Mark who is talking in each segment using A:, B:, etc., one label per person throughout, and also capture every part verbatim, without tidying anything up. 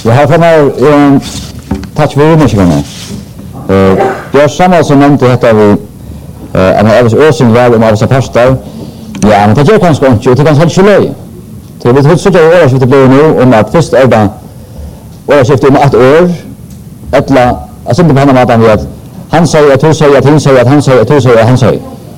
A: Jag har för mig en touch för mig. Eh, jag samma som nämnde detta vi eh en alldeles ösen väl om alla pastor. Ja, men det gör kanske inte, det kan helt slöj. Det vet hur så det är så det blir nu om att först är det och så efter om ett år ettla alltså det handlar om att han vet han säger att du säger att han säger att han säger att du säger att han säger.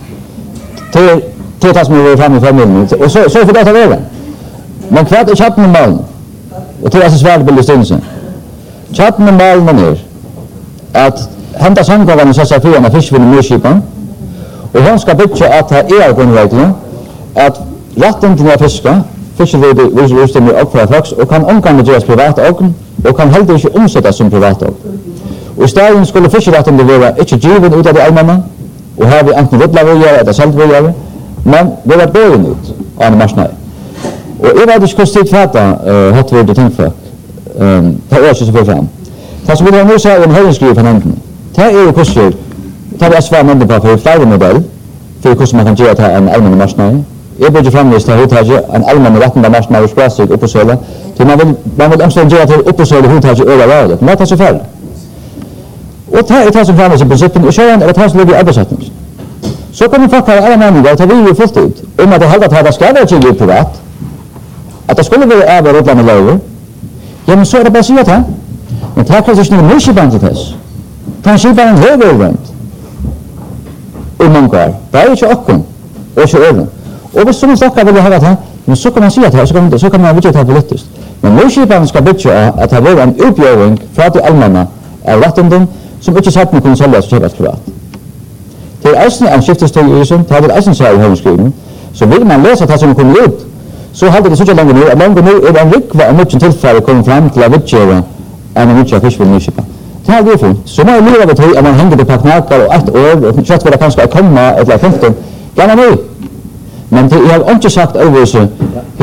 A: Det det tas med fram i familjen och så så för det att vara. Men kvart är chatten mal. Och det är så svårt att bestämma. Chatten mal man är att hämta samgången så så för en fiskvill mushipan. Och hon ska bygga att ha är grundvägen att rätten till att fiska fiskar det vill stämma upp för fax och kan omgående göras privat och och kan helt inte omsättas som privat och. Och istället skulle fiskrätten det vara inte given ut av det allmänna och har vi antingen vill göra eller själv vill göra men det var början ut av marknaden. Och jag vet inte hur stort fatta hade vi det tänkt för ehm ta oss så för fram. Fast vi har nu så en höjningsskriv från handen. Det är ju kostar tar jag svar med på för flera modell för hur man kan göra det en allmän marknad. Jag borde framvisa hur det är en allmän rätten marknad och språk upp på söla. Till man vill man vill omständigt göra det upp på söla hur det är över världen. Men det är så fel. Och det är det som framvisa principen och köra det här ligger arbetssättet. Så kan man faktiskt alla människor ta vi ju fullt ut. Om att det håller att det ska vara till privat. Att det skulle vara över och med löver. Ja, men så är det bara så att men det här kanske inte är mycket band till dess. Kanske bara en hög övervänt. Och många det är inte åkken. Och inte över. Och hvis som snackar vill ha det här, men så kan man säga att här, så kan, så kan man vidga det här politiskt. Men mycket ska bygga att det var en uppgörning för att det allmänna är rättenden som inte satt med kunna säljas och köpas privat. Det är alltså en skifteståg i som, det är alltså en särskild högskriven. Så vill man läsa det som kommer ut så hade det så länge nu, att långt nu är det en rikva en mycket tillfälle kommer fram till att vidgöra en mycket fisk vill nyskipa. Det här är fint. Så man är mer av ett att man hänger det på knakar och ett år och kött för det kanske är komma eller femton. Gärna nu. Men det är inte sagt över så